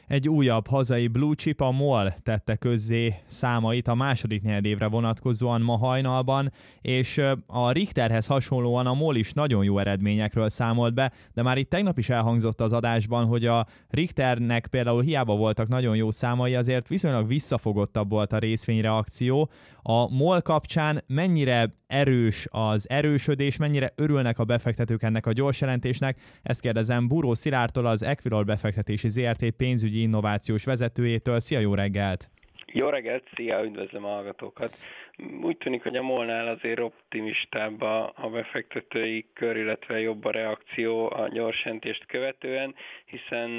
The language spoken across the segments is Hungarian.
Egy újabb hazai blue chip, a MOL tette közzé számait a második negyedévre vonatkozóan ma hajnalban, és a Richterhez hasonlóan a MOL is nagyon jó eredményekről számolt be, de már itt tegnap is elhangzott az adásban, hogy a Richternek például hiába voltak nagyon jó számai, azért viszonylag visszafogottabb volt a részvényreakció. A MOL kapcsán mennyire erős az erősödés, mennyire örülnek a befektetők ennek a gyors jelentésnek? Ezt kérdezem Buró Szilárdtól, az Equilor befektetési ZRT pénzügyi innovációs vezetőjétől. Szia, jó reggelt! Jó reggelt, szia, üdvözlöm a hallgatókat! Úgy tűnik, hogy a MOL-nál azért optimistább a befektetői kör, illetve jobb a reakció a gyors jelentést követően, hiszen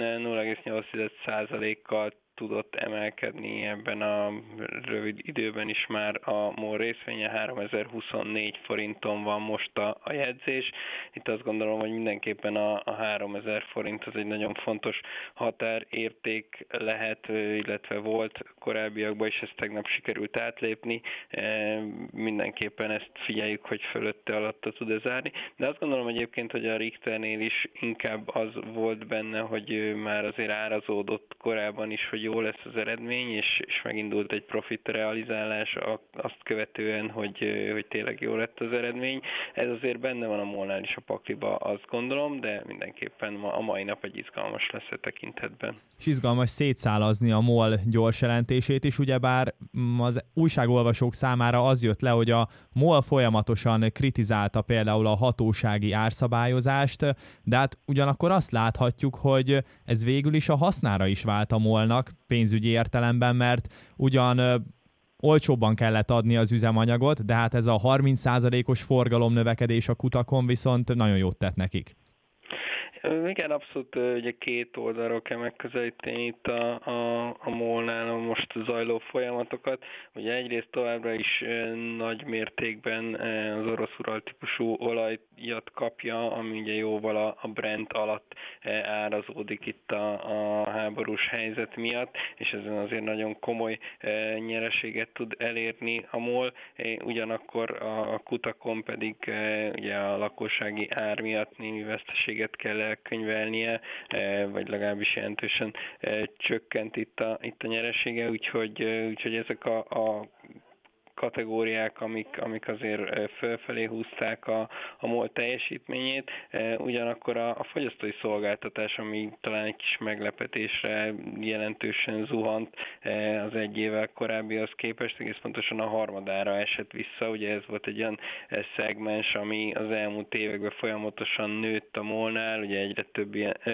0,8%-kal tudott emelkedni ebben a rövid időben is már a MOL részvénye, 3024 forinton van most a jegyzés. Itt azt gondolom, hogy mindenképpen a 3000 forint az egy nagyon fontos határérték lehet, illetve volt korábbiakban, és ezt tegnap sikerült átlépni. Mindenképpen ezt figyeljük, hogy fölötte alatta tud zárni. De azt gondolom egyébként, hogy a Richternél is inkább az volt benne, hogy már azért árazódott korábban is, hogy jó lesz az eredmény, és megindult egy profit realizálás azt követően, hogy tényleg jó lett az eredmény. Ez azért benne van a MOL-nál is a pakliba, azt gondolom, de mindenképpen a mai nap egy izgalmas lesz a tekintetben. És izgalmas szétszálazni a MOL gyors jelentését is, ugyebár az újságolvasók számára az jött le, hogy a MOL folyamatosan kritizálta például a hatósági árszabályozást, de hát ugyanakkor azt láthatjuk, hogy ez végül is a hasznára is vált a MOL-nak pénzügyi értelemben, mert ugyan olcsóbban kellett adni az üzemanyagot, de hát ez a 30%-os forgalomnövekedés a kutakon viszont nagyon jót tett nekik. Igen, abszolút ugye két oldalról kell megközelíteni itt a MOL-nál a most zajló folyamatokat. Ugye egyrészt továbbra is nagy mértékben az orosz ural típusú olajat kapja, ami ugye jóval a Brent alatt árazódik itt a háborús helyzet miatt, és ezen azért nagyon komoly nyereséget tud elérni a MOL. Ugyanakkor a kutakon pedig ugye a lakossági ár miatt némi veszteséget kell elkönyvelnie, vagy legalábbis jelentősen csökkent itt a nyeresége, úgyhogy ezek a kategóriák, amik azért fölfelé húzták a MOL teljesítményét, ugyanakkor a fogyasztói szolgáltatás, ami talán egy kis meglepetésre jelentősen zuhant az egy évvel korábbihoz képest, egész pontosan a harmadára esett vissza. Ugye ez volt egy olyan szegmens, ami az elmúlt években folyamatosan nőtt a MOL-nál, ugye egyre több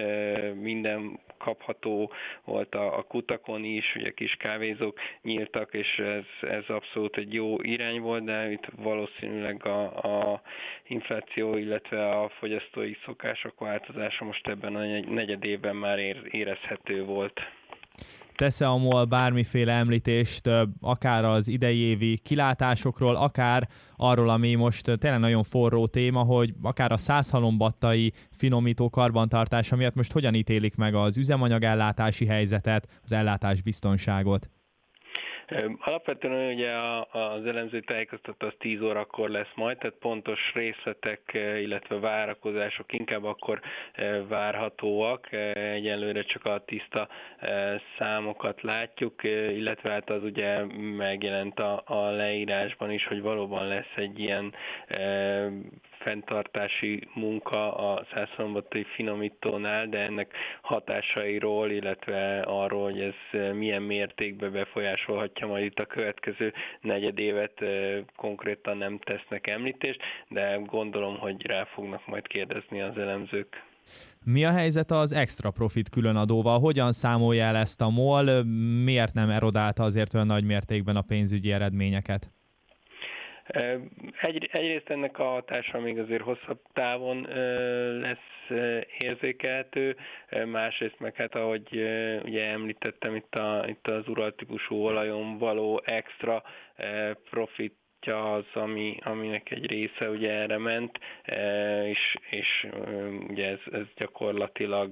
minden kapható volt a kutakon is, ugye kis kávézók nyíltak, és ez abszolút egy jó irány volt, de itt valószínűleg a infláció, illetve a fogyasztói szokások változása most ebben a negyedévben már érezhető volt. Tesz-e a MOL bármiféle említést, akár az idei évi kilátásokról, akár arról, ami most tényleg nagyon forró téma, hogy akár a százhalombattai finomító karbantartása miatt most hogyan ítélik meg az üzemanyagellátási helyzetet, az ellátásbiztonságot? Alapvetően ugye az elemző tájékoztató az 10 órakor lesz majd, tehát pontos részletek, illetve várakozások inkább akkor várhatóak. Egyelőre csak a tiszta számokat látjuk, illetve hát az ugye megjelent a leírásban is, hogy valóban lesz egy ilyen fenntartási munka a százhalombattai finomítónál, de ennek hatásairól, illetve arról, hogy ez milyen mértékben befolyásolhatja majd itt a következő negyedévet, konkrétan nem tesznek említést, de gondolom, hogy rá fognak majd kérdezni az elemzők. Mi a helyzet az extra profit különadóval? Hogyan számolja el ezt a MOL? Miért nem erodálta azért olyan nagy mértékben a pénzügyi eredményeket? Egyrészt ennek a hatása még azért hosszabb távon lesz érzékelhető, másrészt meg hát ahogy ugye említettem, itt az Ural típusú olajon való extra profit az, aminek egy része ugye erre ment, és ugye ez gyakorlatilag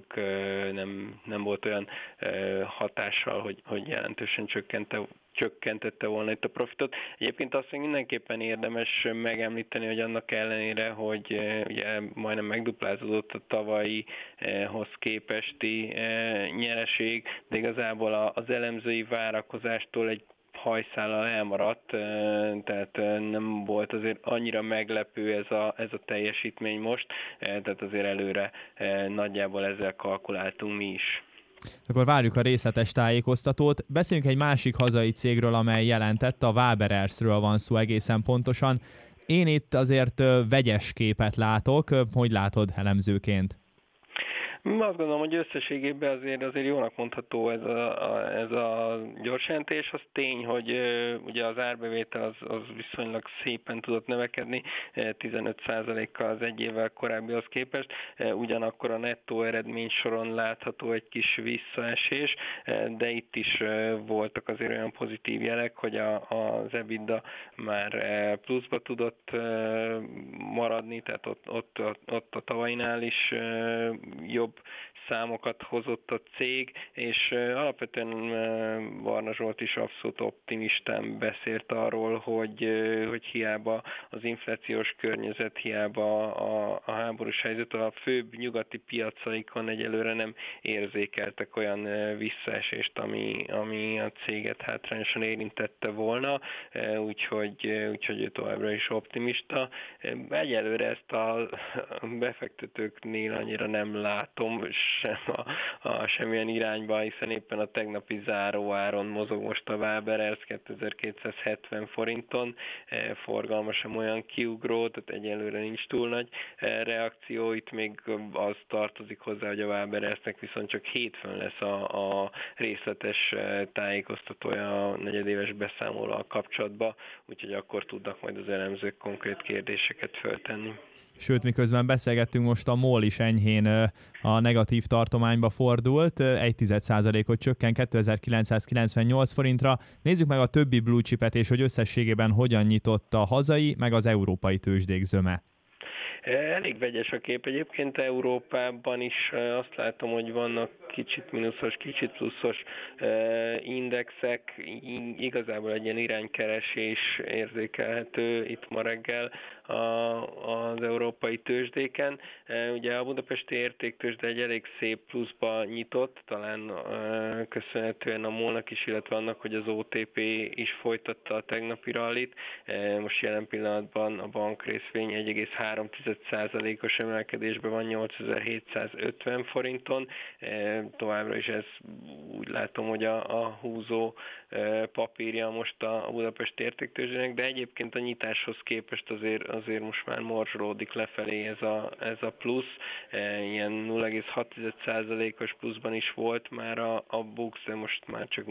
nem volt olyan hatással, hogy jelentősen csökkentette volna itt a profitot. Egyébként azt mindenképpen érdemes megemlíteni, hogy annak ellenére, hogy ugye majdnem megduplázódott a tavalyihoz képesti nyereség, de igazából az elemzői várakozástól egy hajszállal elmaradt, tehát nem volt azért annyira meglepő ez a teljesítmény most, tehát azért előre nagyjából ezzel kalkuláltunk mi is. Akkor várjuk a részletes tájékoztatót. Beszéljünk egy másik hazai cégről, amely jelentett, a Waberers-ről van szó egészen pontosan. Én itt azért vegyes képet látok. Hogy látod elemzőként? Azt gondolom, hogy összességében azért jónak mondható ez a gyors jelentés. Az tény, hogy ugye az árbevétel az viszonylag szépen tudott növekedni, 15%-kal az egy évvel korábbihoz képest, ugyanakkor a nettó eredmény soron látható egy kis visszaesés, de itt is voltak azért olyan pozitív jelek, hogy az EBITDA már pluszba tudott maradni, tehát ott a tavainál is jobb számokat hozott a cég, és alapvetően Varna Zsolt is abszolút optimistán beszélt arról, hogy hiába az inflációs környezet, hiába a háborús helyzet, a főbb nyugati piacaikon egyelőre nem érzékeltek olyan visszaesést, ami a céget hátrányosan érintette volna, úgyhogy ő továbbra is optimista. Egyelőre ezt a befektetőknél annyira nem látom semmilyen irányba, hiszen éppen a tegnapi záróáron mozog most a Waberers 2270 forinton, forgalma sem olyan kiugró, tehát egyelőre nincs túl nagy reakció, itt még az tartozik hozzá, hogy a Waberersnek viszont csak hétfőn lesz a részletes tájékoztatója a negyedéves beszámolóval kapcsolatban, úgyhogy akkor tudnak majd az elemzők konkrét kérdéseket föltenni. Sőt, miközben beszélgettünk, most a MOL is enyhén a negatív tartományba fordult, 0,1%-ot csökken 2998 forintra. Nézzük meg a többi blue chipet, és hogy összességében hogyan nyitott a hazai, meg az európai tőzsdék zöme. Elég vegyes a kép. Egyébként Európában is azt látom, hogy vannak kicsit mínuszos, kicsit pluszos indexek. Igazából egy ilyen iránykeresés érzékelhető itt ma reggel az európai tőzsdéken. Ugye a budapesti értéktőzsde egy elég szép pluszba nyitott, talán köszönhetően a MOL-nak is, illetve annak, hogy az OTP is folytatta a tegnapi rallit. Most jelen pillanatban a bankrészvény 1,3%-os emelkedésben van 8750 forinton. Továbbra is ez úgy látom, hogy a húzó papírja most a budapesti értéktőzsdének, de egyébként a nyitáshoz képest azért most már morzsolódik lefelé ez a plusz. Ilyen 0,6%-os pluszban is volt már a BUX, de most már csak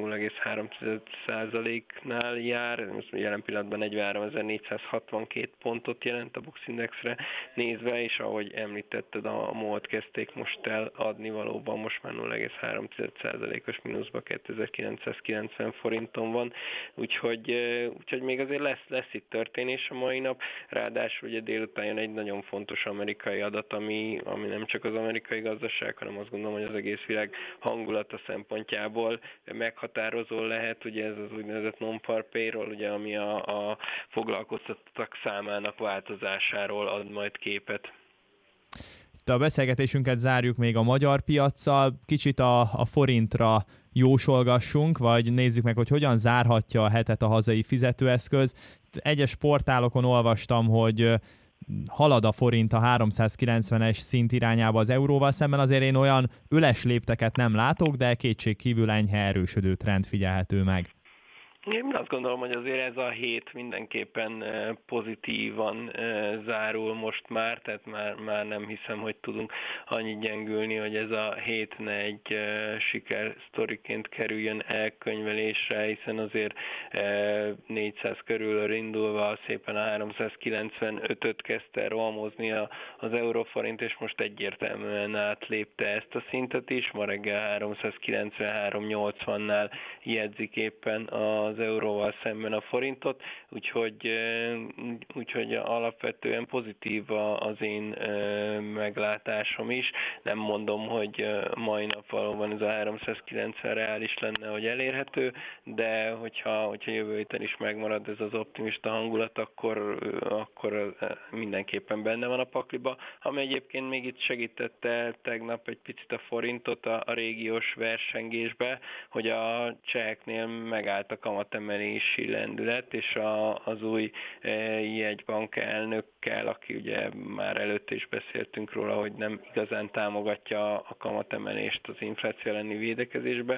0,3%-nál jár. Most jelen pillanatban 43.462 pontot jelent a BUX indexre nézve, és ahogy említetted, a MOL-t kezdték most el adni, valóban most már 0,3%-os mínuszba 2990 forinton van, úgyhogy még azért lesz itt történés a mai nap, ráadásul ugye délután jön egy nagyon fontos amerikai adat, ami nem csak az amerikai gazdaság, hanem azt gondolom, hogy az egész világ hangulata szempontjából meghatározó lehet, ugye ez az úgynevezett non-par payroll, ugye, ami a foglalkoztatottak számának változásáról ad majd képet. A beszélgetésünket zárjuk még a magyar piaccal, kicsit a forintra jósolgassunk, vagy nézzük meg, hogy hogyan zárhatja a hetet a hazai fizetőeszköz. Egyes portálokon olvastam, hogy halad a forint a 390-es szint irányába az euróval szemben, azért én olyan üles lépteket nem látok, de kétségkívül enyhe erősödő trend figyelhető meg. Én azt gondolom, hogy azért ez a hét mindenképpen pozitívan zárul most már, tehát már nem hiszem, hogy tudunk annyit gyengülni, hogy ez a hét ne egy sikersztoriként kerüljön elkönyvelésre, hiszen azért 400 körül indulva szépen a 395-öt kezdte rohamozni az euróforint, és most egyértelműen átlépte ezt a szintet is, ma reggel 393-80-nál jegyzik éppen az az euróval szemben a forintot, úgyhogy alapvetően pozitív az én meglátásom is. Nem mondom, hogy mai nap valóban ez a 390 reális lenne, hogy elérhető, de hogyha jövő héten is megmarad ez az optimista hangulat, akkor mindenképpen benne van a pakliba. Ami egyébként még itt segítette tegnap egy picit a forintot a régiós versengésbe, hogy a cseheknél megállt a kamatemelési lendület, és az új jegybank elnökkel, aki ugye már előtte is beszéltünk róla, hogy nem igazán támogatja a kamatemelést az infláció elleni védekezésbe,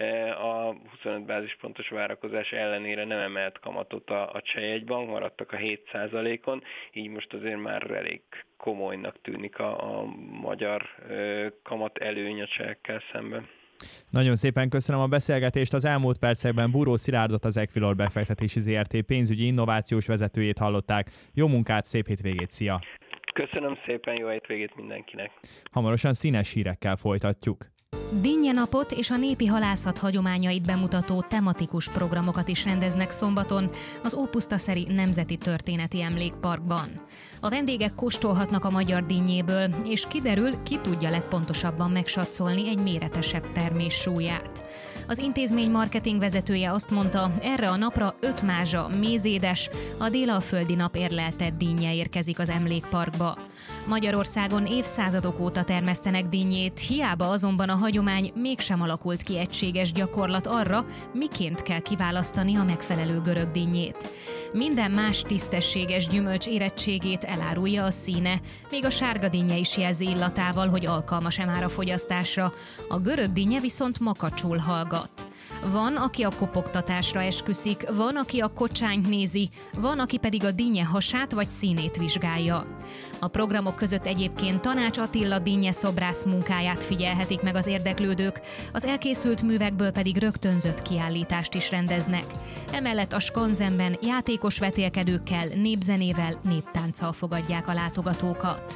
a 25 bázispontos várakozás ellenére nem emelt kamatot a cseh jegybank, maradtak a 7%-on, így most azért már elég komolynak tűnik a magyar kamat előny a csehekkel szemben. Nagyon szépen köszönöm a beszélgetést. Az elmúlt percekben Búró Szilárdot, az Equilor befektetési ZRT pénzügyi innovációs vezetőjét hallották. Jó munkát, szép hétvégét, szia! Köszönöm szépen, jó hétvégét mindenkinek! Hamarosan színes hírekkel folytatjuk. Dinnyenapot és a népi halászat hagyományait bemutató tematikus programokat is rendeznek szombaton az Ópusztaszeri Nemzeti Történeti Emlékparkban. A vendégek kóstolhatnak a magyar dinnyéből, és kiderül, ki tudja legpontosabban megsatszolni egy méretesebb termés súlyát. Az intézmény marketing vezetője azt mondta, erre a napra 5 mázsa mézédes, a délalföldi nap érleltett dinnye érkezik az emlékparkba. Magyarországon évszázadok óta termesztenek dinnyét, hiába azonban a hagyomány mégsem alakult ki egységes gyakorlat arra, miként kell kiválasztani a megfelelő görög dinnyét. Minden más tisztességes gyümölcs érettségét elárulja a színe, még a sárga dinnye is jelzi illatával, hogy alkalmas-e már a fogyasztásra. A görög dinnye viszont makacsul hallgat. Van, aki a kopogtatásra esküszik, van, aki a kocsányt nézi, van, aki pedig a dinnye hasát vagy színét vizsgálja. A programok között egyébként Tanács Attila dinnye szobrász munkáját figyelhetik meg az érdeklődők, az elkészült művekből pedig rögtönzött kiállítást is rendeznek. Emellett a skanzenben játékos vetélkedőkkel, népzenével, néptánccal fogadják a látogatókat.